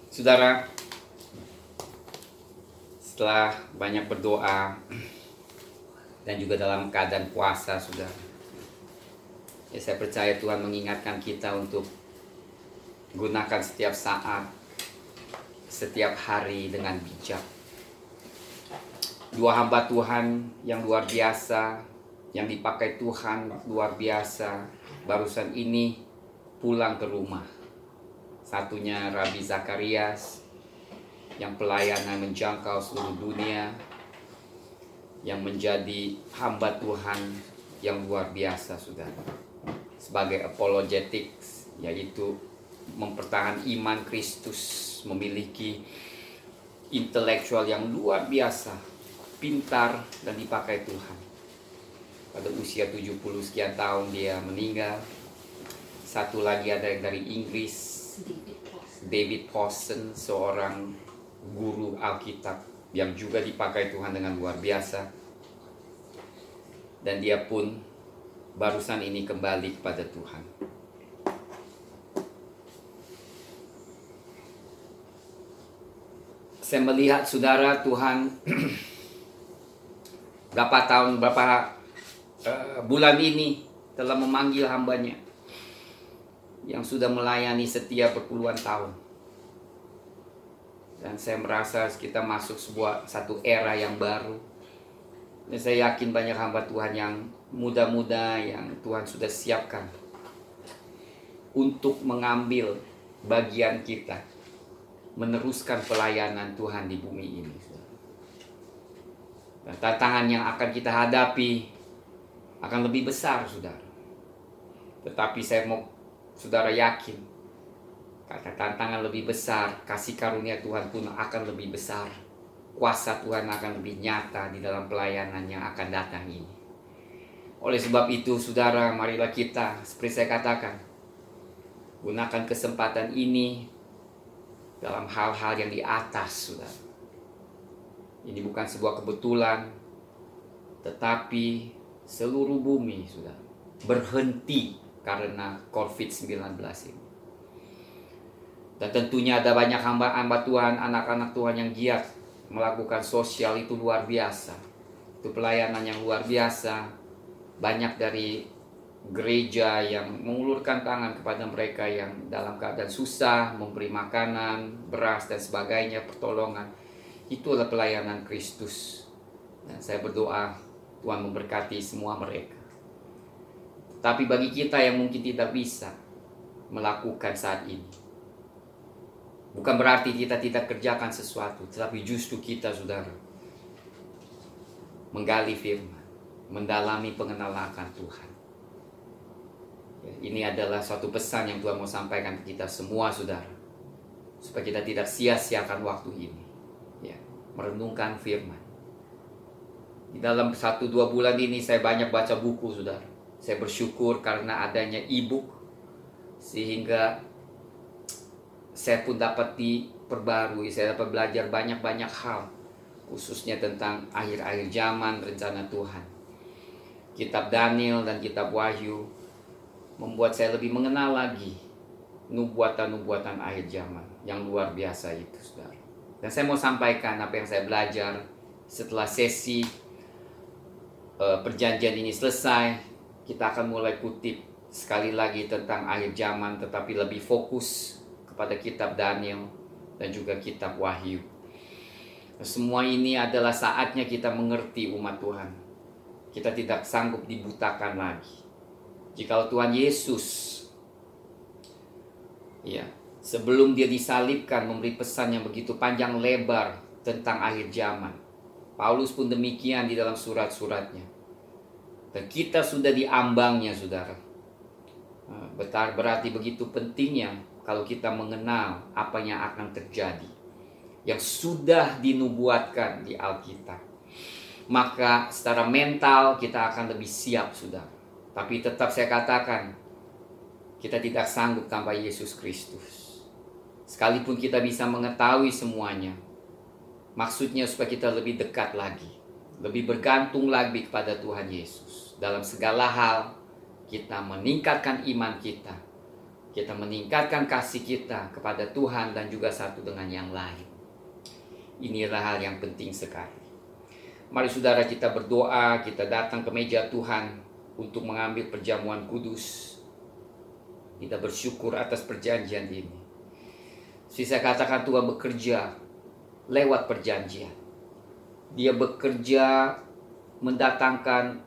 Saudara, setelah banyak berdoa dan juga dalam keadaan puasa, saudara, saya percaya Tuhan mengingatkan kita untuk gunakan setiap saat, setiap hari dengan bijak. Dua hamba Tuhan yang luar biasa, yang dipakai Tuhan luar biasa, barusan ini pulang ke rumah. Satunya Rabi Zakarias, yang pelayanan menjangkau seluruh dunia, yang menjadi hamba Tuhan yang luar biasa, saudara, sebagai apologetics, yaitu mempertahankan iman Kristus, memiliki intelektual yang luar biasa, pintar dan dipakai Tuhan. Pada usia 70 sekian tahun dia meninggal. Satu lagi ada yang dari Inggris, David Pawson, seorang guru Alkitab yang juga dipakai Tuhan dengan luar biasa. Dan dia pun barusan ini kembali kepada Tuhan. Saya melihat saudara, Tuhan berapa bulan ini telah memanggil hambanya yang sudah melayani setia berpuluhan tahun. Dan saya merasa kita masuk satu era yang baru. Dan saya yakin banyak hamba Tuhan yang muda-muda yang Tuhan sudah siapkan untuk mengambil bagian kita, meneruskan pelayanan Tuhan di bumi ini. Dan tantangan yang akan kita hadapi akan lebih besar, saudara. Tetapi saya mau saudara yakin, karena tantangan lebih besar, kasih karunia Tuhan pun akan lebih besar. Kuasa Tuhan akan lebih nyata di dalam pelayanan yang akan datang ini. Oleh sebab itu, saudara, marilah kita, seperti saya katakan, gunakan kesempatan ini dalam hal-hal yang di atas, saudara. Ini bukan sebuah kebetulan, tetapi seluruh bumi, saudara, berhenti karena COVID-19 ini. Dan tentunya ada banyak hamba-hamba Tuhan, anak-anak Tuhan yang giat melakukan sosial, itu luar biasa. Itu pelayanan yang luar biasa. Banyak dari gereja yang mengulurkan tangan kepada mereka yang dalam keadaan susah, memberi makanan, beras dan sebagainya, pertolongan. Itu adalah pelayanan Kristus. Dan saya berdoa Tuhan memberkati semua mereka. Tapi bagi kita yang mungkin tidak bisa melakukan saat ini, bukan berarti kita tidak kerjakan sesuatu, tetapi justru kita, saudara, menggali firman, mendalami pengenalan akan Tuhan. Ini adalah suatu pesan yang Tuhan mau sampaikan ke kita semua, saudara, supaya kita tidak sia-siakan waktu ini, merenungkan firman. Di dalam 1-2 bulan ini saya banyak baca buku, saudara. Saya bersyukur karena adanya e-book, sehingga saya pun dapat diperbarui. Saya dapat belajar banyak-banyak hal, khususnya tentang akhir-akhir zaman, rencana Tuhan. Kitab Daniel dan kitab Wahyu membuat saya lebih mengenal lagi nubuatan-nubuatan akhir zaman yang luar biasa itu, saudara. Dan saya mau sampaikan apa yang saya belajar setelah sesi perjanjian ini selesai. Kita akan mulai kutip sekali lagi tentang akhir zaman, tetapi lebih fokus kepada kitab Daniel dan juga kitab Wahyu. Semua ini adalah saatnya kita mengerti umat Tuhan. Kita tidak sanggup dibutakan lagi. Jikalau Tuhan Yesus, sebelum dia disalibkan, memberi pesan yang begitu panjang lebar tentang akhir zaman. Paulus pun demikian di dalam surat-suratnya. Dan kita sudah diambangnya, saudara. Berarti begitu pentingnya kalau kita mengenal apa yang akan terjadi, yang sudah dinubuatkan di Alkitab. Maka secara mental kita akan lebih siap, saudara. Tapi tetap saya katakan, kita tidak sanggup tanpa Yesus Kristus. Sekalipun kita bisa mengetahui semuanya, maksudnya supaya kita lebih dekat lagi, lebih bergantung lagi kepada Tuhan Yesus. Dalam segala hal, kita meningkatkan iman kita. Kita meningkatkan kasih kita kepada Tuhan dan juga satu dengan yang lain. Inilah hal yang penting sekali. Mari saudara kita berdoa, kita datang ke meja Tuhan untuk mengambil perjamuan kudus. Kita bersyukur atas perjanjian ini. Saya katakan Tuhan bekerja lewat perjanjian. Dia bekerja mendatangkan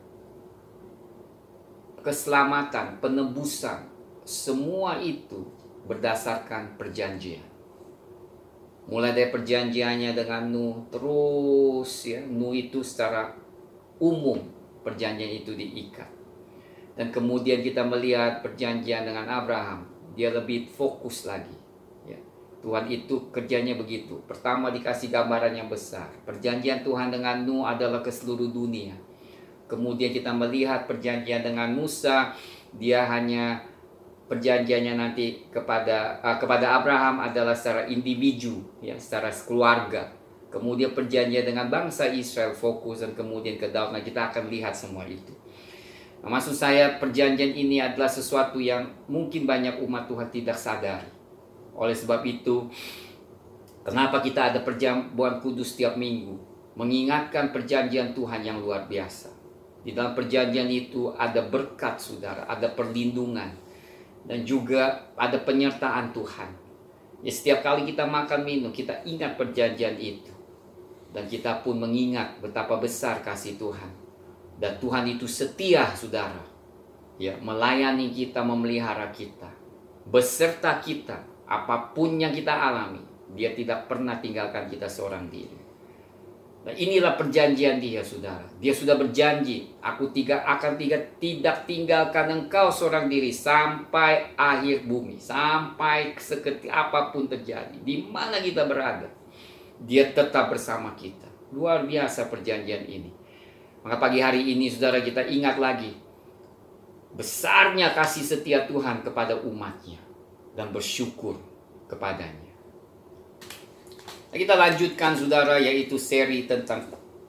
keselamatan, penebusan. Semua itu berdasarkan perjanjian. Mulai dari perjanjiannya dengan Nuh, terus ya, Nuh itu secara umum perjanjian itu diikat. Dan kemudian kita melihat perjanjian dengan Abraham, dia lebih fokus lagi. Ya. Tuhan itu kerjanya begitu. Pertama dikasih gambaran yang besar. Perjanjian Tuhan dengan Nuh adalah ke seluruh dunia. Kemudian kita melihat perjanjian dengan Musa, dia hanya perjanjiannya nanti kepada Abraham adalah secara individu, ya, secara keluarga. Kemudian perjanjian dengan bangsa Israel fokus, dan kemudian ke Daud. Nah, kita akan lihat semua itu. Nah, maksud saya perjanjian ini adalah sesuatu yang mungkin banyak umat Tuhan tidak sadari. Oleh sebab itu, kenapa kita ada perjamuan kudus setiap minggu? Mengingatkan perjanjian Tuhan yang luar biasa. Di dalam perjanjian itu ada berkat saudara, ada perlindungan. Dan juga ada penyertaan Tuhan. Ya, setiap kali kita makan minum, kita ingat perjanjian itu. Dan kita pun mengingat betapa besar kasih Tuhan. Dan Tuhan itu setia, saudara. Ya, melayani kita, memelihara kita. Beserta kita, apapun yang kita alami, Dia tidak pernah tinggalkan kita seorang diri. Nah, inilah perjanjian Dia, saudara. Dia sudah berjanji, aku akan tidak tinggalkan engkau seorang diri sampai akhir bumi, sampai seketika apapun terjadi, di mana kita berada, Dia tetap bersama kita. Luar biasa perjanjian ini. Maka pagi hari ini, saudara, kita ingat lagi besarnya kasih setia Tuhan kepada umatnya dan bersyukur kepadanya. Nah, kita lanjutkan, saudara, yaitu seri tentang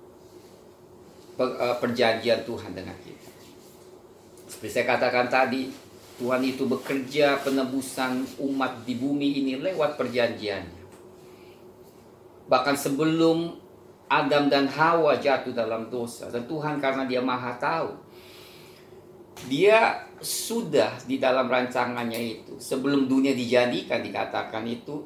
perjanjian Tuhan dengan kita. Seperti saya katakan tadi, Tuhan itu bekerja penebusan umat di bumi ini lewat perjanjiannya. Bahkan sebelum Adam dan Hawa jatuh dalam dosa, dan Tuhan karena Dia Maha Tahu, Dia sudah di dalam rancangannya itu, sebelum dunia dijadikan, dikatakan itu,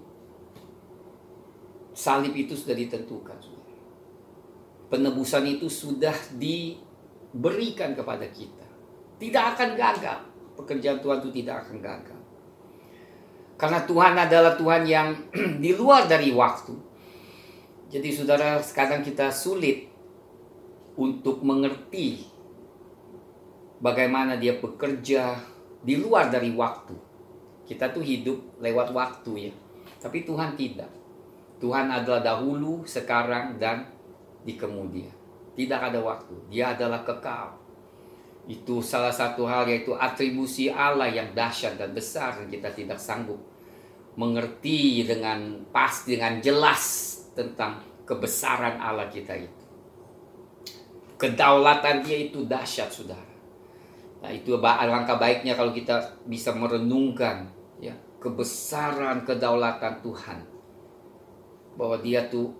salib itu sudah ditentukan. Penebusan itu sudah diberikan kepada kita. Tidak akan gagal. Pekerjaan Tuhan itu tidak akan gagal. Karena Tuhan adalah Tuhan yang di luar dari waktu. Jadi saudara, sekarang kita sulit untuk mengerti bagaimana Dia bekerja di luar dari waktu. Kita tuh hidup lewat waktu, ya. Tapi Tuhan tidak. Tuhan adalah dahulu, sekarang, dan di kemudian. Tidak ada waktu. Dia adalah kekal. Itu salah satu hal, yaitu atribusi Allah yang dahsyat dan besar, yang kita tidak sanggup mengerti dengan pasti, dengan jelas tentang kebesaran Allah kita itu. Kedaulatan Dia itu dahsyat, saudara. Nah, itu alangkah baiknya kalau kita bisa merenungkan, ya, kebesaran kedaulatan Tuhan. Bahwa Dia tuh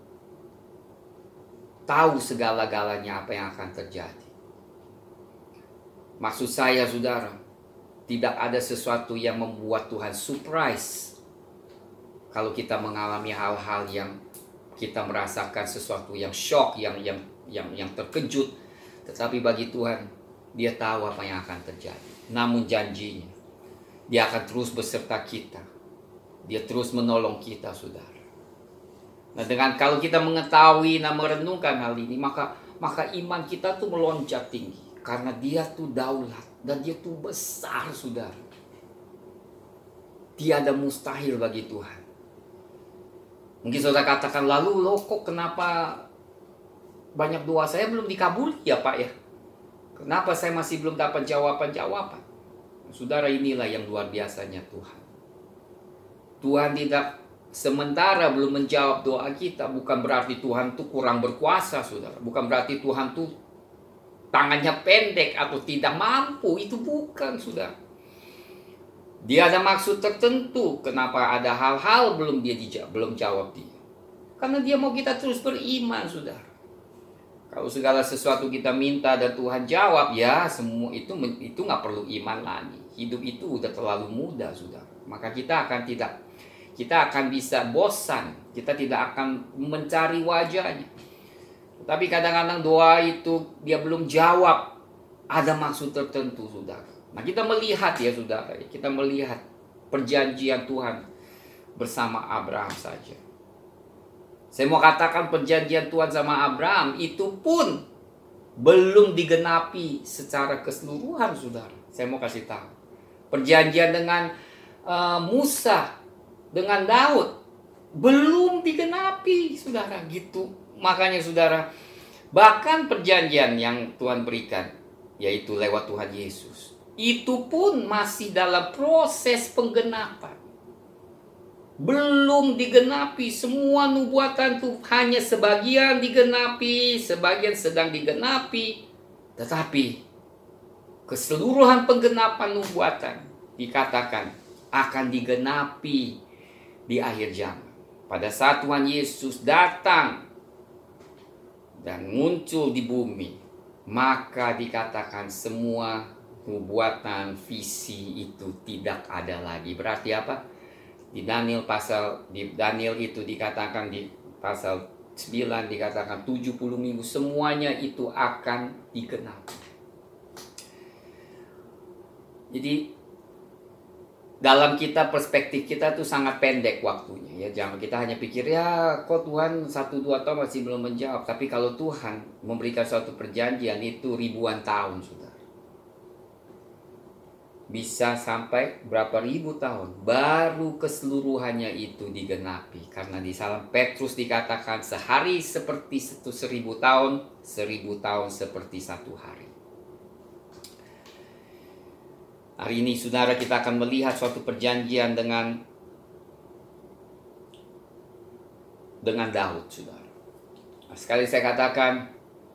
tahu segala-galanya apa yang akan terjadi. Maksud saya, saudara, tidak ada sesuatu yang membuat Tuhan surprise kalau kita mengalami hal-hal yang kita merasakan sesuatu yang shock, yang terkejut. Tetapi bagi Tuhan, Dia tahu apa yang akan terjadi. Namun janjinya, Dia akan terus beserta kita. Dia terus menolong kita, saudara. Nah, dengan kalau kita mengetahui dan merenungkan hal ini, maka iman kita tuh melonjak tinggi. Karena Dia tuh daulat dan Dia tuh besar, saudara. Tiada mustahil bagi Tuhan. Mungkin saudara katakan, lalu loh kok kenapa banyak doa saya belum dikabuli ya Pak ya? Kenapa saya masih belum dapat jawaban-jawaban? Saudara, inilah yang luar biasanya Tuhan. Tuhan tidak sementara belum menjawab doa kita, bukan berarti Tuhan tuh kurang berkuasa, saudara. Bukan berarti Tuhan tuh tangannya pendek atau tidak mampu. Itu bukan, saudara. Dia ada maksud tertentu kenapa ada hal-hal belum jawab dia. Karena dia mau kita terus beriman, saudara. Kalau segala sesuatu kita minta dan Tuhan jawab, ya semua itu nggak perlu iman lagi. Hidup itu udah terlalu mudah, saudara. Maka kita akan bisa bosan. Kita tidak akan mencari wajahnya. Tapi kadang-kadang doa itu dia belum jawab. Ada maksud tertentu, saudara. Nah, kita melihat ya, saudara. Kita melihat perjanjian Tuhan bersama Abraham saja. Saya mau katakan perjanjian Tuhan sama Abraham itu pun belum digenapi secara keseluruhan, saudara. Saya mau kasih tahu. Perjanjian dengan Musa, dengan Daud, belum digenapi, saudara. Gitu. Makanya, saudara, bahkan perjanjian yang Tuhan berikan, yaitu lewat Tuhan Yesus, itu pun masih dalam proses penggenapan. Belum digenapi. Semua nubuatan itu hanya sebagian digenapi, sebagian sedang digenapi. Tetapi keseluruhan penggenapan nubuatan dikatakan akan digenapi di akhir zaman. Pada saat Tuhan Yesus datang dan muncul di bumi, maka dikatakan semua nubuatan, visi itu tidak ada lagi. Berarti apa? Di Daniel itu dikatakan di pasal 9 dikatakan 70 minggu semuanya itu akan digenapi. Jadi dalam perspektif kita tuh sangat pendek waktunya ya. Jangan kita hanya pikir ya kok Tuhan 1-2 tahun masih belum menjawab. Tapi kalau Tuhan memberikan suatu perjanjian itu ribuan tahun, saudara. Bisa sampai berapa ribu tahun baru keseluruhannya itu digenapi. Karena di Salam Petrus dikatakan sehari seperti 1000 tahun, 1000 tahun seperti 1 hari. Hari ini, saudara, kita akan melihat suatu perjanjian dengan Daud, saudara. Sekali saya katakan,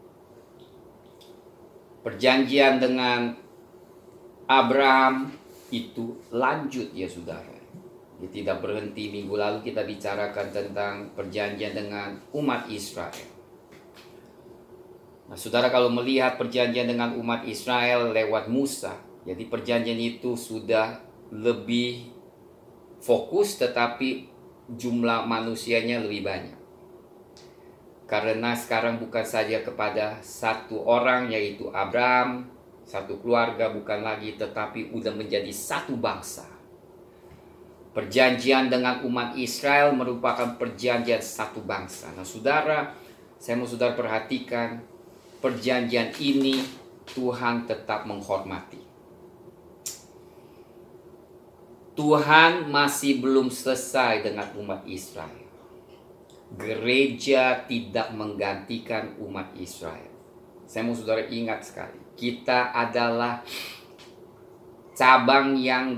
perjanjian dengan Abraham itu lanjut ya, saudara. Dia tidak berhenti. Minggu lalu kita bicarakan tentang perjanjian dengan umat Israel. Nah, saudara, kalau melihat perjanjian dengan umat Israel lewat Musa, jadi perjanjian itu sudah lebih fokus, tetapi jumlah manusianya lebih banyak. Karena sekarang bukan saja kepada satu orang, yaitu Abraham, satu keluarga, bukan lagi, tetapi udah menjadi satu bangsa. Perjanjian dengan umat Israel merupakan perjanjian satu bangsa. Nah, saudara, saya mau saudara perhatikan, perjanjian ini Tuhan tetap menghormati. Tuhan masih belum selesai dengan umat Israel. Gereja tidak menggantikan umat Israel. Saya mau saudara ingat sekali, kita adalah cabang yang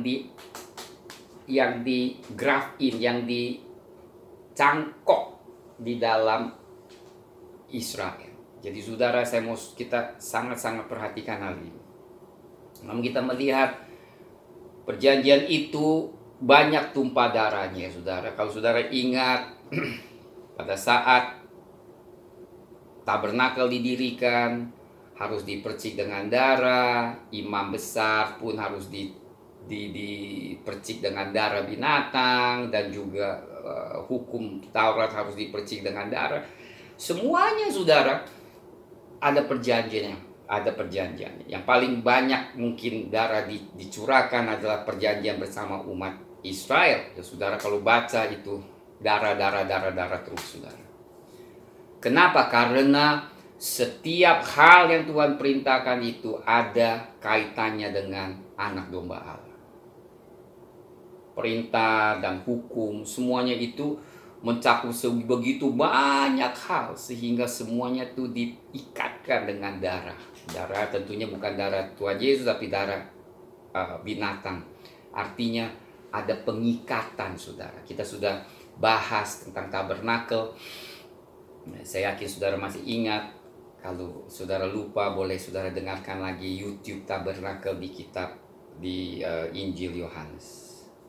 di-graft in, yang dicangkok di dalam Israel. Jadi saudara, kita sangat-sangat perhatikan hal ini. Namun kita melihat perjanjian itu banyak tumpah darahnya, saudara. Kalau saudara ingat pada saat tabernakel didirikan, harus dipercik dengan darah. Imam besar pun harus dipercik dengan darah binatang. Dan juga hukum Taurat harus dipercik dengan darah. Semuanya, saudara, ada perjanjiannya. Yang paling banyak mungkin darah dicurahkan adalah perjanjian bersama umat Israel. Ya, saudara, kalau baca itu darah terus, saudara. Kenapa? Karena setiap hal yang Tuhan perintahkan itu ada kaitannya dengan anak domba Allah. Perintah dan hukum, semuanya itu mencakup begitu banyak hal, sehingga semuanya itu diikatkan dengan darah. Darah tentunya bukan darah Tuhan Yesus, tapi darah binatang. Artinya ada pengikatan, saudara. Kita sudah bahas tentang tabernakel. Saya yakin saudara masih ingat. Kalau saudara lupa, boleh saudara dengarkan lagi YouTube tabernakel di kitab di Injil Yohanes.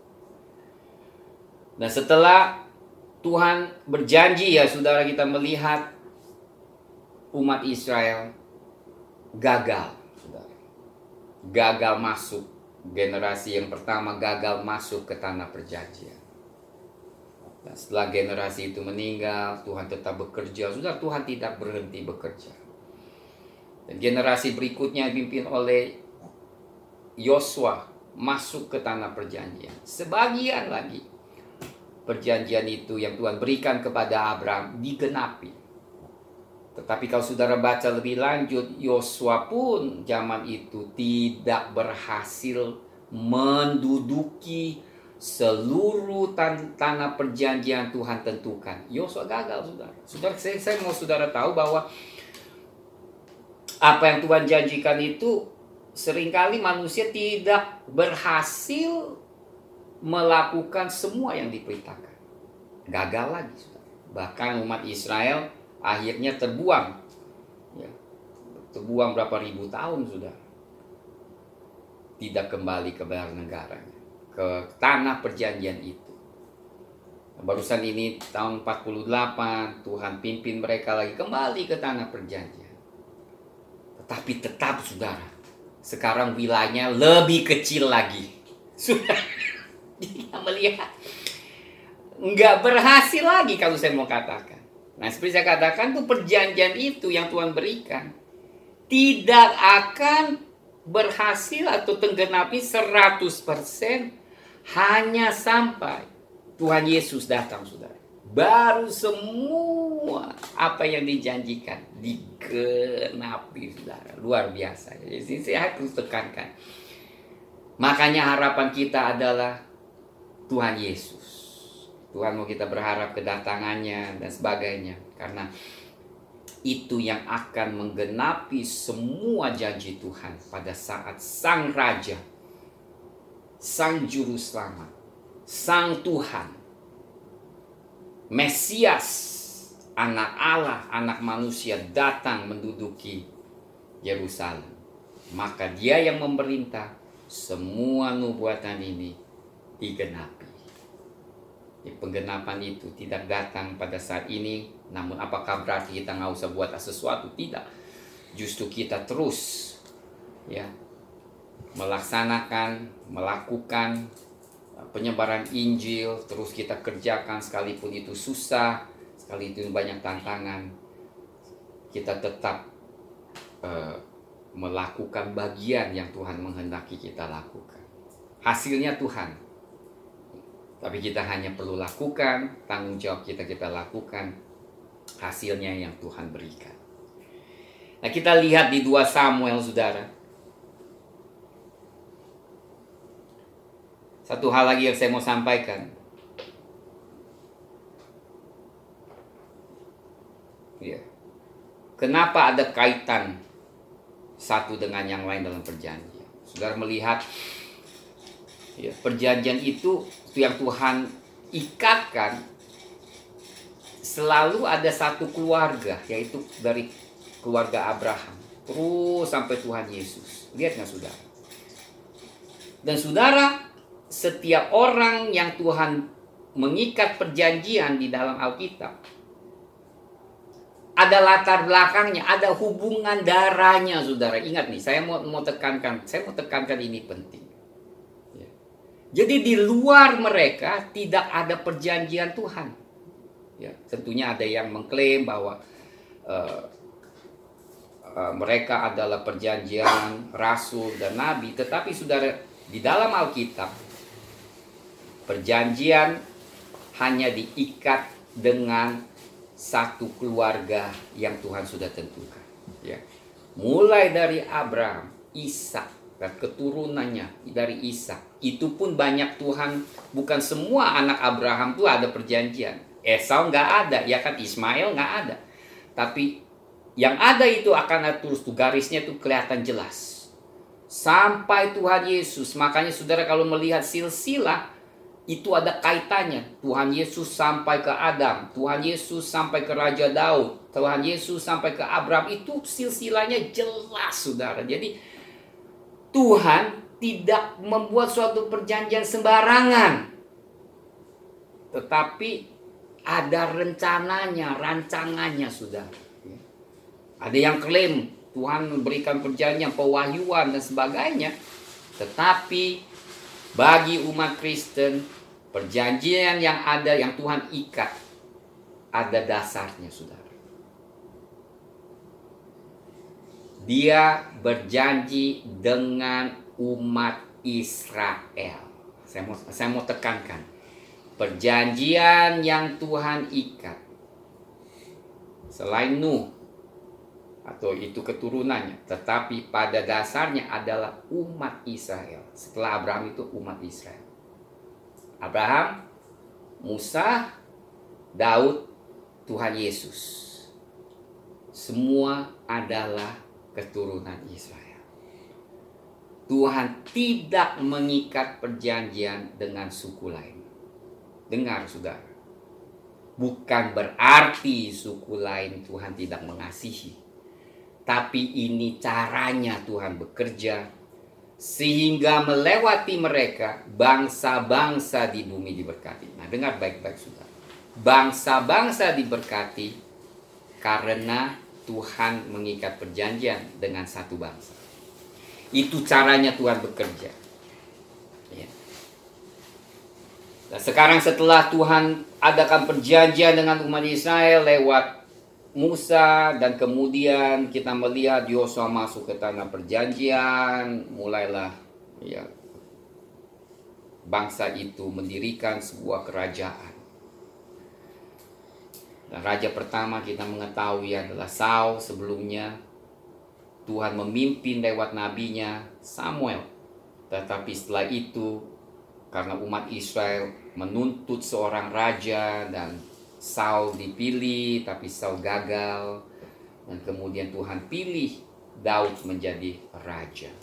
Dan setelah Tuhan berjanji ya saudara, kita melihat umat Israel gagal, saudara. Gagal masuk. Generasi yang pertama gagal masuk ke tanah perjanjian. Dan setelah generasi itu meninggal, Tuhan tetap bekerja. Saudara, Tuhan tidak berhenti bekerja. Dan generasi berikutnya dipimpin oleh Yosua masuk ke tanah perjanjian. Sebagian lagi perjanjian itu yang Tuhan berikan kepada Abraham digenapi. Tetapi kalau saudara baca lebih lanjut, Yosua pun zaman itu tidak berhasil menduduki seluruh tanah perjanjian Tuhan tentukan. Yosua gagal, saudara. Saya mau saudara tahu bahwa apa yang Tuhan janjikan itu seringkali manusia tidak berhasil melakukan semua yang diperintahkan. Gagal lagi, saudara. Bahkan umat Israel akhirnya terbuang. Ya, terbuang berapa ribu tahun, saudara. Tidak kembali ke negaranya, ke tanah perjanjian itu. Barusan ini tahun 48 Tuhan pimpin mereka lagi kembali ke tanah perjanjian. Tetapi tetap, saudara, sekarang wilayahnya lebih kecil lagi. Dia melihat nggak berhasil lagi, kalau saya mau katakan. Nah, seperti saya katakan tuh, perjanjian itu yang Tuhan berikan tidak akan berhasil atau tenggenapi 100% hanya sampai Tuhan Yesus datang, saudara. Baru semua apa yang dijanjikan digenapi, saudara. Luar biasa. Jadi saya harus tekankan. Makanya harapan kita adalah Tuhan Yesus. Tuhan mau kita berharap kedatangannya dan sebagainya. Karena itu yang akan menggenapi semua janji Tuhan pada saat Sang Raja, Sang Juru Selamat, Sang Tuhan, Mesias, Anak Allah, Anak manusia datang menduduki Yerusalem. Maka Dia yang memerintah, semua nubuatan ini digenapi. Penggenapan itu tidak datang pada saat ini. Namun apakah berarti kita nggak usah buat sesuatu? Tidak. Justru kita terus melaksanakan, melakukan penyebaran Injil. Terus kita kerjakan sekalipun itu susah, sekalipun itu banyak tantangan. Kita tetap melakukan bagian yang Tuhan menghendaki kita lakukan. Hasilnya Tuhan. Tapi kita hanya perlu lakukan, tanggung jawab kita lakukan, hasilnya yang Tuhan berikan. Nah, kita lihat di 2 Samuel, saudara. Satu hal lagi yang saya mau sampaikan. Ya. Kenapa ada kaitan satu dengan yang lain dalam perjanjian? Saudara melihat perjanjian itu yang Tuhan ikatkan, selalu ada satu keluarga, yaitu dari keluarga Abraham terus sampai Tuhan Yesus. Lihat nggak, saudara? Dan saudara, setiap orang yang Tuhan mengikat perjanjian di dalam Alkitab, ada latar belakangnya, ada hubungan darahnya, saudara. Ingat nih, saya mau tekankan ini penting. Jadi di luar mereka tidak ada perjanjian Tuhan. Ya, tentunya ada yang mengklaim bahwa mereka adalah perjanjian rasul dan nabi. Tetapi saudara, di dalam Alkitab, perjanjian hanya diikat dengan satu keluarga yang Tuhan sudah tentukan. Ya. Mulai dari Abraham, Ishak, dan keturunannya dari Ishak. Itu pun banyak Tuhan, bukan semua anak Abraham itu ada perjanjian. Esau nggak ada, ya kan, Ismail nggak ada. Tapi yang ada itu akan terus tuh, garisnya tuh kelihatan jelas. Sampai Tuhan Yesus. Makanya saudara kalau melihat silsilah, itu ada kaitannya. Tuhan Yesus sampai ke Adam, Tuhan Yesus sampai ke Raja Daud, Tuhan Yesus sampai ke Abraham. Itu silsilahnya jelas, saudara. Jadi Tuhan tidak membuat suatu perjanjian sembarangan, tetapi ada rencananya, rancangannya, sudah. Ada yang klaim Tuhan memberikan perjanjian, pewahyuan dan sebagainya, tetapi bagi umat Kristen, perjanjian yang ada, yang Tuhan ikat, ada dasarnya, saudara. Dia berjanji dengan umat Israel. Saya mau tekankan, perjanjian yang Tuhan ikat, selain Nuh atau itu keturunannya, tetapi pada dasarnya adalah umat Israel. Setelah Abraham itu umat Israel. Abraham, Musa, Daud, Tuhan Yesus. Semua adalah keturunan Israel. Tuhan tidak mengikat perjanjian dengan suku lain. Dengar, saudara. Bukan berarti suku lain Tuhan tidak mengasihi. Tapi ini caranya Tuhan bekerja, sehingga melewati mereka bangsa-bangsa di bumi diberkati. Nah, dengar baik-baik, saudara. Bangsa-bangsa diberkati karena Tuhan mengikat perjanjian dengan satu bangsa. Itu caranya Tuhan bekerja. Ya. Nah, sekarang setelah Tuhan adakan perjanjian dengan umat Israel lewat Musa, dan kemudian kita melihat Yosua masuk ke tanah perjanjian, mulailah ya bangsa itu mendirikan sebuah kerajaan. Dan raja pertama kita mengetahui adalah Saul. Sebelumnya Tuhan memimpin lewat nabinya Samuel. Tetapi setelah itu, karena umat Israel menuntut seorang raja dan Saul dipilih, tapi Saul gagal. Dan kemudian Tuhan pilih Daud menjadi raja.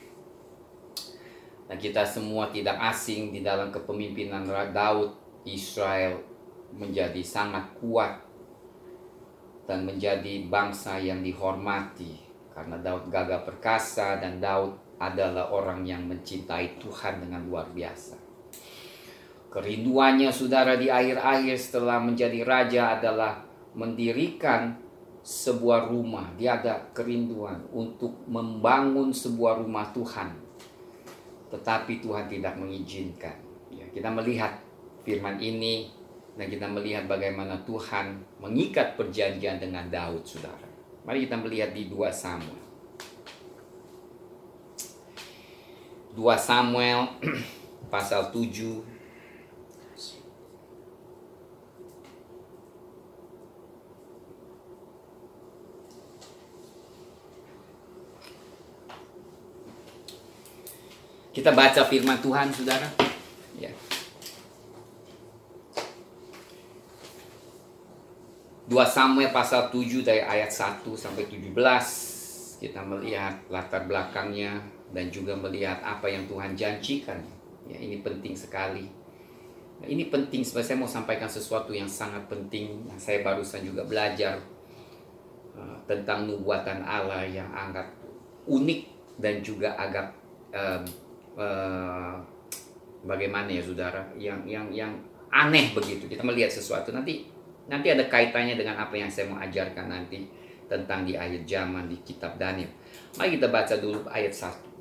Dan kita semua tidak asing di dalam kepemimpinan Daud. Israel menjadi sangat kuat dan menjadi bangsa yang dihormati karena Daud gagah perkasa, dan Daud adalah orang yang mencintai Tuhan dengan luar biasa. Kerinduannya, saudara, di akhir-akhir setelah menjadi raja adalah mendirikan sebuah rumah. Dia ada kerinduan untuk membangun sebuah rumah Tuhan, tetapi Tuhan tidak mengizinkan. Ya, kita melihat firman ini dan kita melihat bagaimana Tuhan mengikat perjanjian dengan Daud, saudara. Mari kita melihat di 2 Samuel. 2 Samuel pasal 7. Kita baca firman Tuhan, saudara. Ya. 2 Samuel pasal 7 dari ayat 1 sampai 17. Kita melihat latar belakangnya dan juga melihat apa yang Tuhan janjikan. Ya, ini penting sekali. Nah, ini penting, sebab saya mau sampaikan sesuatu yang sangat penting. Saya barusan juga belajar tentang nubuatan Allah yang agak unik dan juga agak bagaimana ya, saudara, yang aneh begitu. Kita melihat sesuatu, nanti ada kaitannya dengan apa yang saya mau ajarkan nanti tentang di akhir zaman di kitab Daniel. Mari kita baca dulu ayat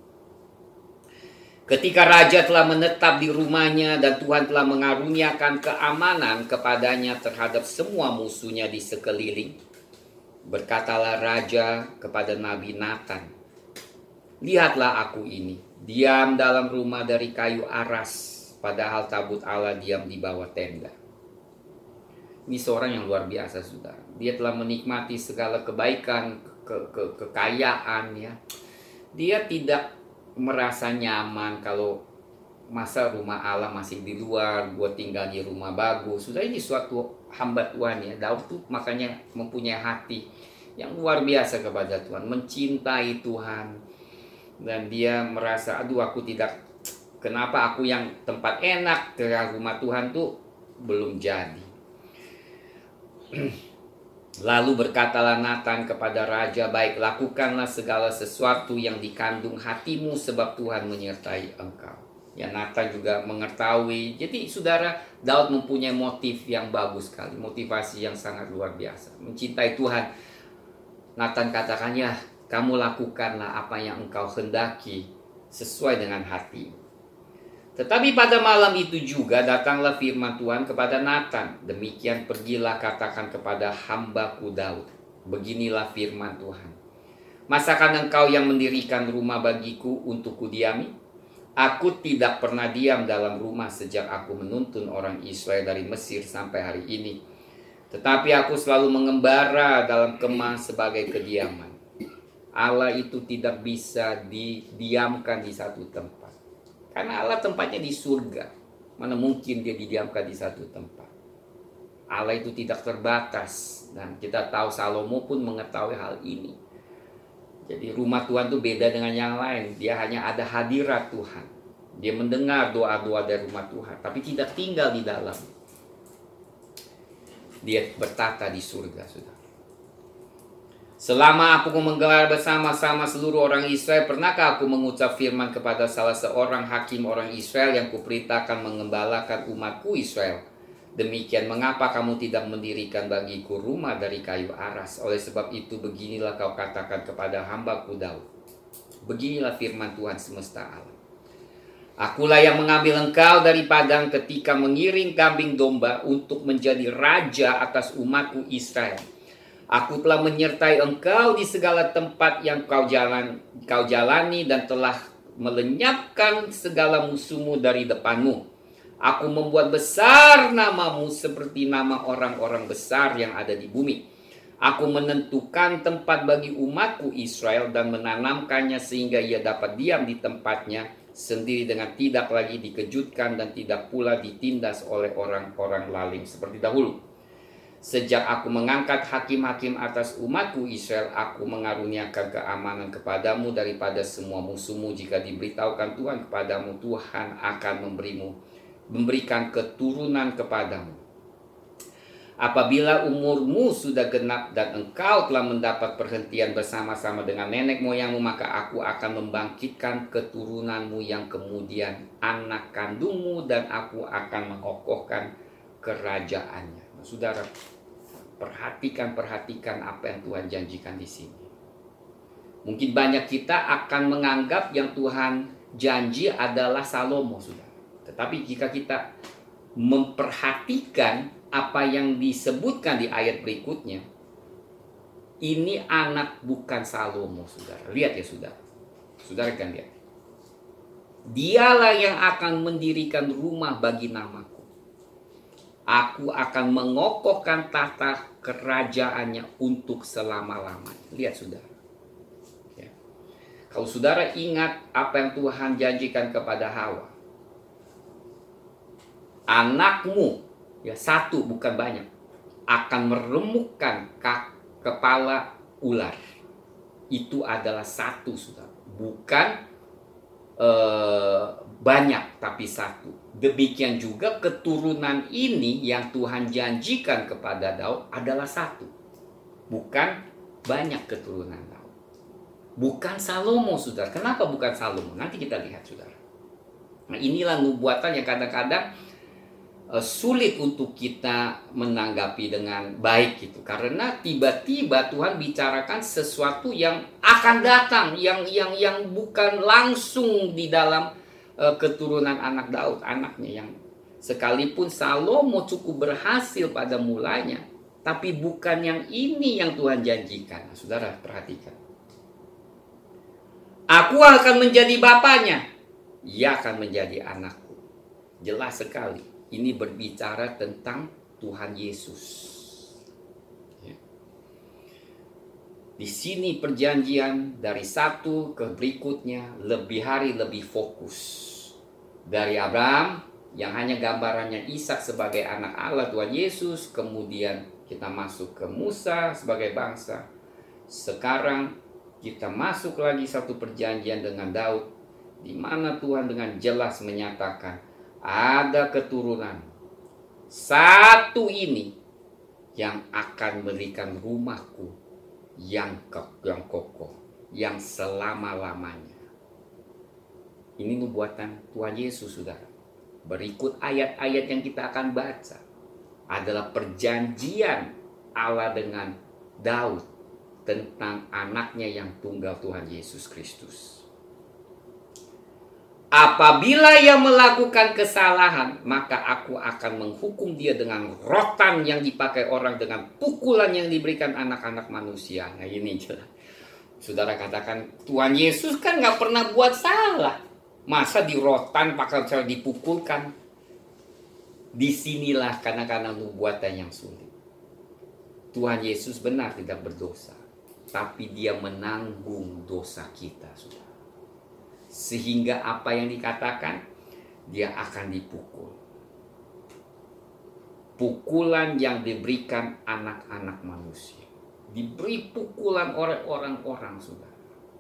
1. Ketika raja telah menetap di rumahnya dan Tuhan telah mengaruniakan keamanan kepadanya terhadap semua musuhnya di sekeliling, berkatalah raja kepada Nabi Nathan, "Lihatlah aku ini, diam dalam rumah dari kayu aras, padahal tabut Allah diam di bawah tenda." Ini seorang yang luar biasa, saudara. Dia telah menikmati segala kebaikan, kekayaan, ya. Dia tidak merasa nyaman kalau masa rumah Allah masih di luar, gue tinggal di rumah bagus. Sudah, ini suatu hamba Tuhan, ya. Daud tuh makanya mempunyai hati yang luar biasa kepada Tuhan, mencintai Tuhan. Dan dia merasa, aduh, kenapa aku yang tempat enak ke rumah Tuhan tuh belum jadi. Lalu berkatalah Nathan kepada raja, baik, lakukanlah segala sesuatu yang dikandung hatimu sebab Tuhan menyertai engkau. Ya, Nathan juga mengetahui. Jadi saudara, Daud mempunyai motif yang bagus sekali, motivasi yang sangat luar biasa, mencintai Tuhan. Nathan katakan, ya, kamu lakukanlah apa yang engkau hendaki sesuai dengan hati. Tetapi pada malam itu juga datanglah firman Tuhan kepada Nathan. Demikian pergilah katakan kepada hambaku Daud. Beginilah firman Tuhan. Masakan engkau yang mendirikan rumah bagiku untuk kudiami? Aku tidak pernah diam dalam rumah sejak aku menuntun orang Israel dari Mesir sampai hari ini. Tetapi aku selalu mengembara dalam kemah sebagai kediaman. Allah itu tidak bisa didiamkan di satu tempat. Karena Allah tempatnya di surga. Mana mungkin dia didiamkan di satu tempat. Allah itu tidak terbatas. Dan kita tahu Salomo pun mengetahui hal ini. Jadi rumah Tuhan itu beda dengan yang lain. Dia hanya ada hadirat Tuhan. Dia mendengar doa-doa dari rumah Tuhan. Tapi tidak tinggal di dalam. Dia bertata di surga, saudara. Selama aku menggelar bersama-sama seluruh orang Israel, pernahkah aku mengucap firman kepada salah seorang hakim orang Israel yang kuperintahkan mengembalakan umatku Israel? Demikian mengapa kamu tidak mendirikan bagiku rumah dari kayu aras? Oleh sebab itu beginilah kau katakan kepada hambaku Daud. Beginilah firman Tuhan semesta alam. Akulah yang mengambil engkau dari padang ketika mengiring kambing domba untuk menjadi raja atas umatku Israel. Aku telah menyertai engkau di segala tempat yang kau jalani dan telah melenyapkan segala musuhmu dari depanmu. Aku membuat besar namamu seperti nama orang-orang besar yang ada di bumi. Aku menentukan tempat bagi umatku Israel dan menanamkannya sehingga ia dapat diam di tempatnya sendiri dengan tidak lagi dikejutkan dan tidak pula ditindas oleh orang-orang lalim seperti dahulu. Sejak aku mengangkat hakim-hakim atas umatku Israel, aku mengaruniakan keamanan kepadamu daripada semua musuhmu. Jika diberitahukan Tuhan kepadamu, Tuhan akan memberikan keturunan kepadamu. Apabila umurmu sudah genap dan engkau telah mendapat perhentian bersama-sama dengan nenek moyangmu, maka aku akan membangkitkan keturunanmu yang kemudian anak kandungmu dan aku akan mengokohkan kerajaannya. Saudara, perhatikan apa yang Tuhan janjikan di sini. Mungkin banyak kita akan menganggap yang Tuhan janji adalah Salomo, saudara. Tetapi jika kita memperhatikan apa yang disebutkan di ayat berikutnya, ini anak bukan Salomo, saudara. Lihat ya, saudara. Saudara kan lihat. Dialah yang akan mendirikan rumah bagi namaku. Aku akan mengokohkan tahta kerajaannya untuk selama-lamanya. Lihat saudara. Ya. Kalau saudara ingat apa yang Tuhan janjikan kepada Hawa. Anakmu, ya satu bukan banyak, akan meremukkan kepala ular. Itu adalah satu saudara. Bukan banyak tapi satu. Demikian juga keturunan ini yang Tuhan janjikan kepada Daud adalah satu. Bukan banyak keturunan Daud. Bukan Salomo, saudara. Kenapa bukan Salomo? Nanti kita lihat, saudara. Nah, inilah nubuatan yang kadang-kadang sulit untuk kita menanggapi dengan baik gitu. Karena tiba-tiba Tuhan bicarakan sesuatu yang akan datang, yang bukan langsung di dalam keturunan anak Daud, anaknya, yang sekalipun Salomo cukup berhasil pada mulanya, tapi bukan yang ini yang Tuhan janjikan. Nah, saudara perhatikan. Aku akan menjadi bapaknya, ia akan menjadi anakku. Jelas sekali. Ini berbicara tentang Tuhan Yesus. Ya. Di sini perjanjian dari satu ke berikutnya lebih hari lebih fokus. Dari Abraham yang hanya gambarannya Ishak sebagai anak Allah Tuhan Yesus. Kemudian kita masuk ke Musa sebagai bangsa. Sekarang kita masuk lagi satu perjanjian dengan Daud. Di mana Tuhan dengan jelas menyatakan ada keturunan satu ini yang akan berikan rumahku yang kokoh, yang selama-lamanya. Ini nubuatan Tuhan Yesus, saudara. Berikut ayat-ayat yang kita akan baca adalah perjanjian Allah dengan Daud tentang anaknya yang tunggal, Tuhan Yesus Kristus. Apabila ia melakukan kesalahan, maka aku akan menghukum dia dengan rotan yang dipakai orang, dengan pukulan yang diberikan anak-anak manusia. Nah ini jelas. Saudara katakan, Tuhan Yesus kan gak pernah buat salah. Masa di rotan pakai cara dipukulkan? Disinilah karena nubuatan yang sulit. Tuhan Yesus benar tidak berdosa, tapi dia menanggung dosa kita, saudara. Sehingga apa yang dikatakan, dia akan dipukul. Pukulan yang diberikan anak-anak manusia. Diberi pukulan oleh orang-orang, saudara.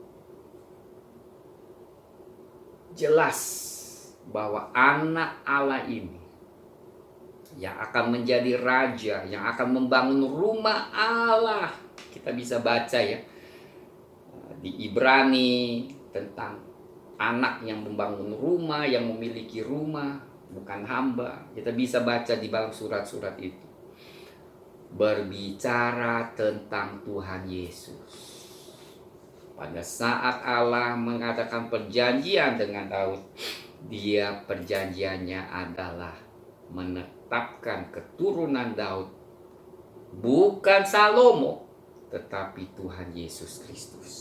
Jelas bahwa anak Allah ini yang akan menjadi raja, yang akan membangun rumah Allah. Kita bisa baca ya di Ibrani tentang anak yang membangun rumah, yang memiliki rumah, bukan hamba. Kita bisa baca di dalam surat-surat itu. Berbicara tentang Tuhan Yesus. Pada saat Allah mengadakan perjanjian dengan Daud, dia perjanjiannya adalah menetapkan keturunan Daud. Bukan Salomo, tetapi Tuhan Yesus Kristus.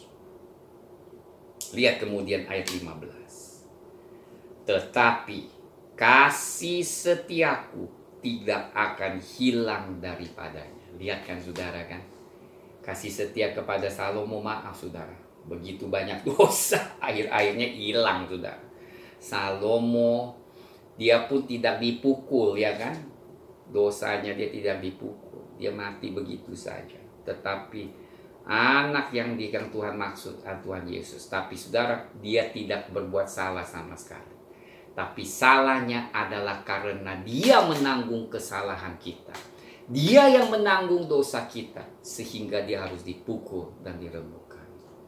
Lihat kemudian ayat 15. Tetapi kasih setiaku tidak akan hilang daripadanya. Lihat kan saudara kan. Kasih setia kepada Salomo, maaf saudara. Begitu banyak dosa, akhir-akhirnya hilang saudara. Salomo dia pun tidak dipukul ya kan. Dosanya dia tidak dipukul. Dia mati begitu saja. Tetapi anak yang Tuhan maksud Tuhan Yesus. Tapi saudara, dia tidak berbuat salah sama sekali. Tapi salahnya adalah karena dia menanggung kesalahan kita. Dia yang menanggung dosa kita. Sehingga dia harus dipukul dan diremukkan.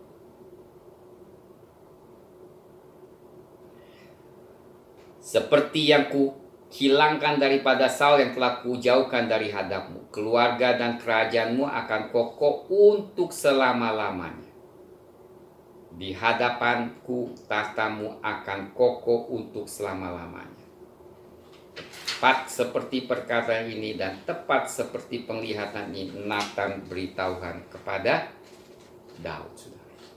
Seperti yang hilangkan daripada Saul yang telah kujauhkan dari hadapmu. Keluarga dan kerajaanmu akan kokoh untuk selama-lamanya. Di hadapanku tahtamu akan kokoh untuk selama-lamanya. Tepat seperti perkataan ini dan tepat seperti penglihatan ini, Nathan beritahukan kepada Daud.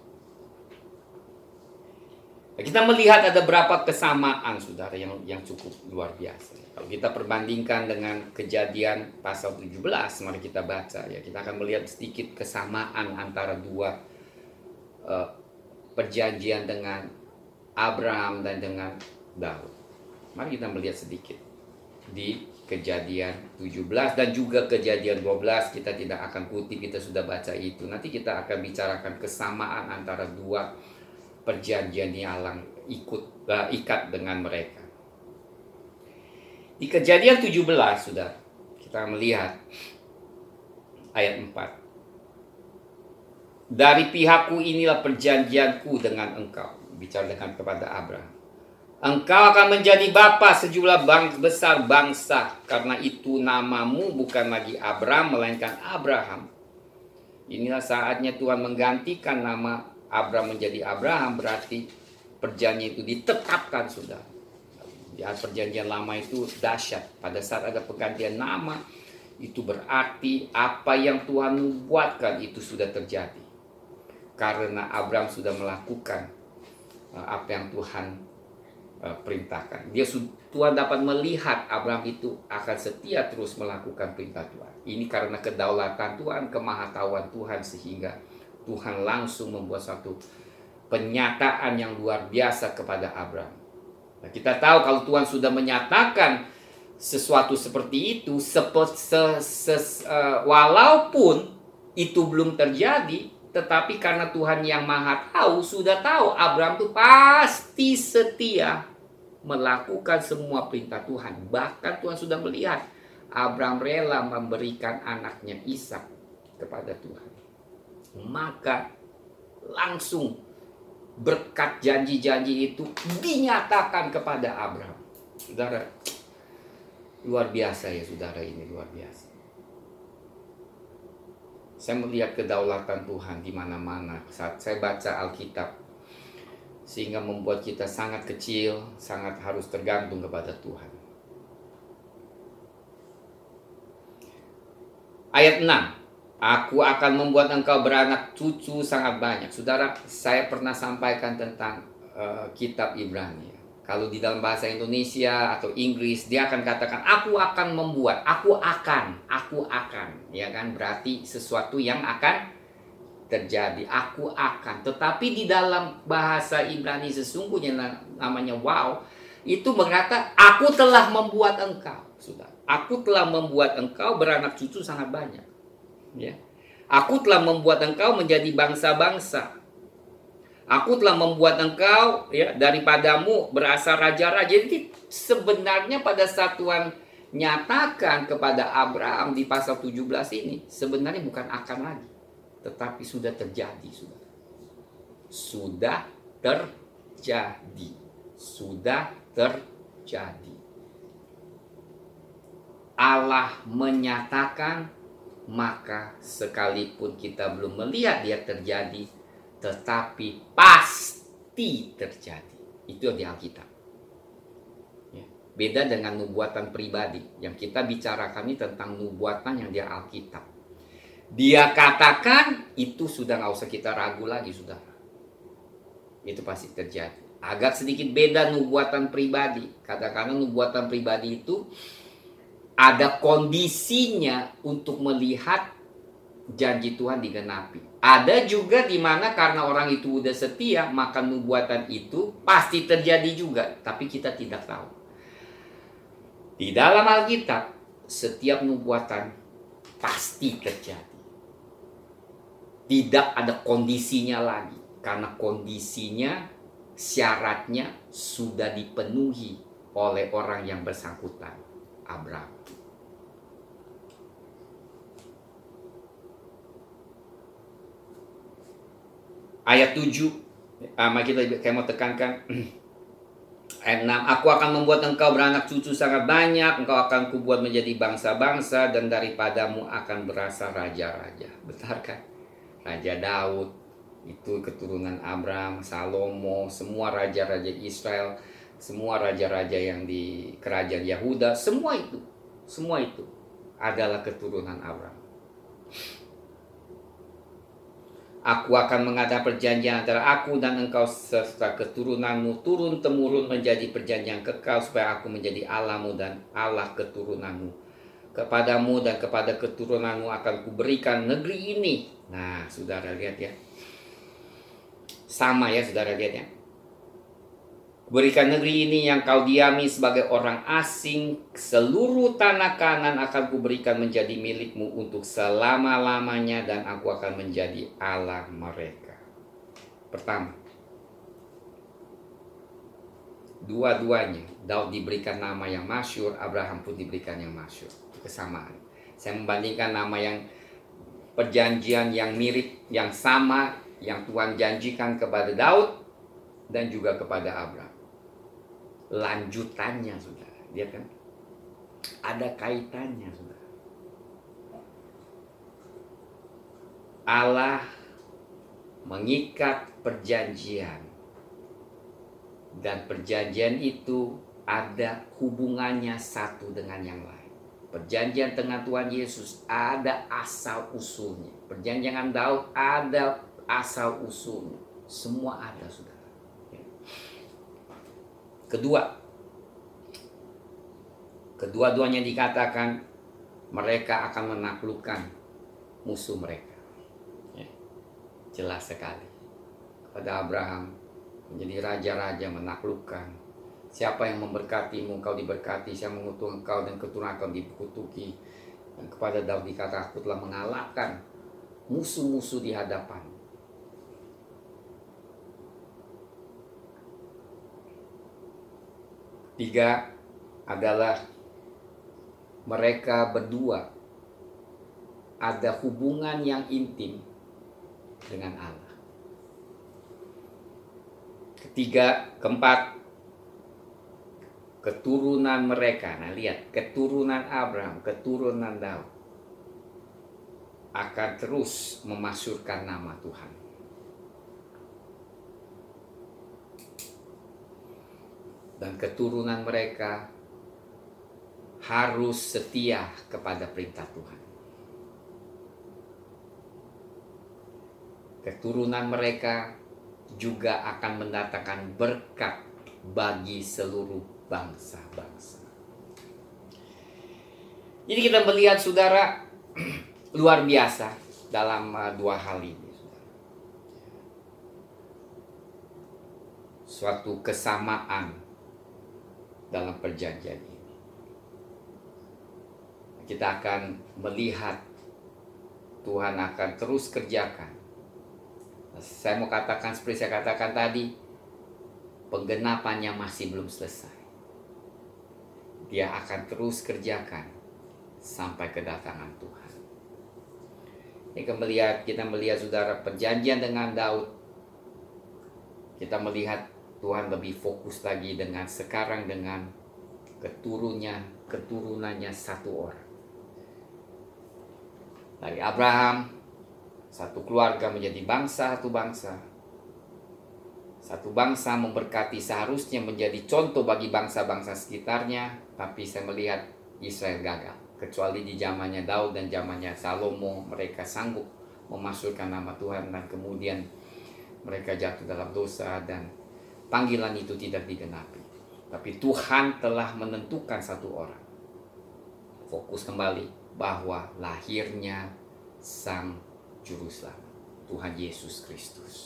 Kita melihat ada berapa kesamaan saudara yang cukup luar biasa. Kalau kita perbandingkan dengan Kejadian pasal 17, mari kita baca ya. Kita akan melihat sedikit kesamaan antara dua perjanjian dengan Abraham dan dengan Daud. Mari kita melihat sedikit di Kejadian 17 dan juga Kejadian 12. Kita tidak akan kutip, kita sudah baca itu. Nanti kita akan bicarakan kesamaan antara dua perjanjian yang Allah ikat dengan mereka. Di Kejadian 17 sudah kita melihat ayat 4. Dari pihakku inilah perjanjianku dengan engkau, bicara dengan kepada Abraham. Engkau akan menjadi bapa sejumlah besar bangsa, karena itu namamu bukan lagi Abraham melainkan Abraham. Inilah saatnya Tuhan menggantikan nama Abraham menjadi Abraham, berarti perjanjian itu ditetapkan sudah. Di perjanjian lama itu dahsyat. Pada saat ada penggantian nama, itu berarti apa yang Tuhan buatkan itu sudah terjadi. Karena Abraham sudah melakukan apa yang Tuhan perintahkan. Tuhan dapat melihat Abraham itu akan setia terus melakukan perintah Tuhan. Ini karena kedaulatan Tuhan, kemahatauan Tuhan, sehingga Tuhan langsung membuat satu penyataan yang luar biasa kepada Abraham. Nah, kita tahu kalau Tuhan sudah menyatakan sesuatu seperti itu, walaupun itu belum terjadi, tetapi karena Tuhan yang Maha Tahu sudah tahu Abraham itu pasti setia melakukan semua perintah Tuhan. Bahkan Tuhan sudah melihat Abraham rela memberikan anaknya Ishak kepada Tuhan, maka langsung berkat janji-janji itu dinyatakan kepada Abraham. Saudara, luar biasa ya saudara, ini luar biasa. Saya melihat kedaulatan Tuhan di mana-mana saat saya baca Alkitab, sehingga membuat kita sangat kecil, sangat harus tergantung kepada Tuhan. Ayat 6, aku akan membuat engkau beranak cucu sangat banyak. Saudara, saya pernah sampaikan tentang kitab Ibrani. Kalau di dalam bahasa Indonesia atau Inggris, dia akan katakan, aku akan membuat, aku akan, ya kan? Berarti sesuatu yang akan terjadi, aku akan. Tetapi di dalam bahasa Ibrani sesungguhnya namanya wow, itu berkata, aku telah membuat engkau, sudah. Aku telah membuat engkau beranak cucu sangat banyak. Ya. Aku telah membuat engkau menjadi bangsa-bangsa. Aku telah membuat engkau, ya, daripadamu berasal raja-raja. Jadi sebenarnya pada saat Tuhan nyatakan kepada Abraham di pasal 17 ini, sebenarnya bukan akan lagi, tetapi sudah terjadi, sudah terjadi, sudah terjadi. Allah menyatakan, maka sekalipun kita belum melihat dia terjadi, tetapi pasti terjadi. Itu yang di Alkitab. Ya. Beda dengan nubuatan pribadi. Yang kita bicarakan ini tentang nubuatan yang di Alkitab. Dia katakan, itu sudah gak usah kita ragu lagi, sudah. Itu pasti terjadi. Agak sedikit beda nubuatan pribadi. Kadang-kadang nubuatan pribadi itu ada kondisinya untuk melihat janji Tuhan digenapi. Ada juga di mana karena orang itu udah setia, maka nubuatan itu pasti terjadi juga, tapi kita tidak tahu. Di dalam Alkitab, setiap nubuatan pasti terjadi. Tidak ada kondisinya lagi, karena kondisinya, syaratnya sudah dipenuhi oleh orang yang bersangkutan, Abraham. Ayat 7, kita mau tekankan. Ayat 6, aku akan membuat engkau beranak cucu sangat banyak, engkau akan kubuat menjadi bangsa-bangsa, dan daripadamu akan berasal raja-raja. Benar kan? Raja Daud, itu keturunan Abraham, Salomo, semua raja-raja Israel, semua raja-raja yang di kerajaan Yahuda, semua itu adalah keturunan Abraham. Aku akan mengadakan perjanjian antara aku dan engkau serta keturunanmu turun-temurun menjadi perjanjian kekal, supaya aku menjadi Allahmu dan Allah keturunanmu. Kepadamu dan kepada keturunanmu akan kuberikan negeri ini. Nah, saudara lihat ya. Sama ya, saudara lihat ya. Berikan negeri ini yang kau diami sebagai orang asing, seluruh tanah Kanan akan kuberikan menjadi milikmu untuk selama-lamanya, dan aku akan menjadi Allah mereka. Pertama, dua-duanya, Daud diberikan nama yang masyhur, Abraham pun diberikan yang masyhur. Itu kesamaan. Saya membandingkan nama yang perjanjian yang mirip, yang sama, yang Tuhan janjikan kepada Daud dan juga kepada Abraham. Lanjutannya, saudara, lihat kan, ada kaitannya, saudara. Allah mengikat perjanjian, dan perjanjian itu ada hubungannya satu dengan yang lain. Perjanjian dengan Tuhan Yesus ada asal usulnya. Perjanjian Daud ada asal usulnya. Semua ada, saudara. Kedua-duanya dikatakan mereka akan menaklukkan musuh mereka. Ya, jelas sekali. Pada Abraham menjadi raja-raja, menaklukkan. Siapa yang memberkatimu, kau diberkati. Siapa mengutuk engkau dan keturunan kau dikutuki. Dan kepada Daud dikatakan, aku telah mengalahkan musuh-musuh di hadapan. Tiga adalah mereka berdua ada hubungan yang intim dengan Allah. Ketiga, keempat, keturunan mereka. Nah, lihat, keturunan Abraham, keturunan Daud akan terus memasyurkan nama Tuhan. Dan keturunan mereka harus setia kepada perintah Tuhan. Keturunan mereka juga akan mendatangkan berkat bagi seluruh bangsa-bangsa. Jadi kita melihat, saudara, luar biasa dalam dua hal ini. Suatu kesamaan dalam perjanjian ini. Kita akan melihat Tuhan akan terus kerjakan. Saya mau katakan seperti saya katakan tadi, penggenapannya masih belum selesai. Dia akan terus kerjakan sampai kedatangan Tuhan. Kita melihat saudara, perjanjian dengan Daud. Kita melihat Tuhan lebih fokus lagi dengan sekarang dengan keturunannya satu orang. Dari Abraham, satu keluarga menjadi bangsa, satu bangsa. Satu bangsa memberkati, seharusnya menjadi contoh bagi bangsa-bangsa sekitarnya. Tapi saya melihat Israel gagal. Kecuali di zamannya Daud dan zamannya Salomo, mereka sanggup memasukkan nama Tuhan. Dan kemudian mereka jatuh dalam dosa dan panggilan itu tidak digenapi. Tapi Tuhan telah menentukan satu orang. Fokus kembali bahwa lahirnya Sang Juru Selamat, Tuhan Yesus Kristus.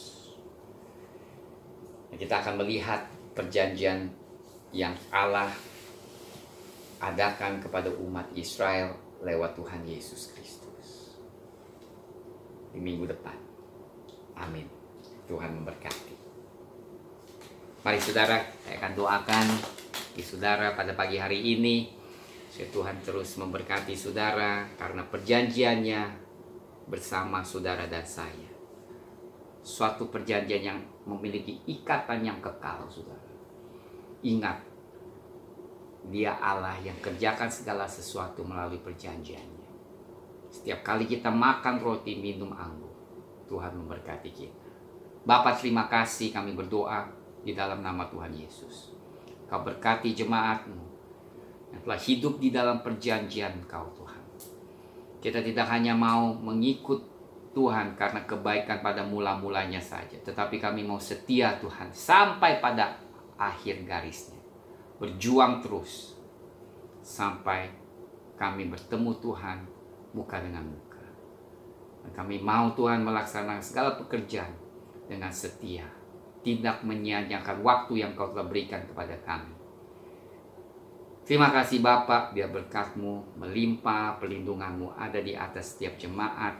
Kita akan melihat perjanjian yang Allah adakan kepada umat Israel lewat Tuhan Yesus Kristus di minggu depan. Amin. Tuhan memberkati. Mari saudara, saya akan doakan di saudara pada pagi hari ini. Tuhan terus memberkati saudara karena perjanjiannya bersama saudara dan saya. Suatu perjanjian yang memiliki ikatan yang kekal, saudara. Ingat, Dia Allah yang kerjakan segala sesuatu melalui perjanjiannya. Setiap kali kita makan roti, minum anggur, Tuhan memberkati kita. Bapa, terima kasih, kami berdoa di dalam nama Tuhan Yesus. Kau berkati jemaat-Mu yang telah hidup di dalam perjanjian Kau, Tuhan. Kita tidak hanya mau mengikut Tuhan karena kebaikan pada mula-mulanya saja, tetapi kami mau setia, Tuhan, sampai pada akhir garisnya. Berjuang terus sampai kami bertemu Tuhan muka dengan muka. Dan kami mau, Tuhan, melaksanakan segala pekerjaan dengan setia, tidak menyia-nyiakan waktu yang Kau telah berikan kepada kami. Terima kasih Bapa, biar berkat-Mu melimpah, perlindungan-Mu ada di atas setiap jemaat,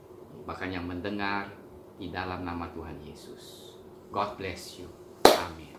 bahkan yang mendengar, di dalam nama Tuhan Yesus. God bless you. Amin.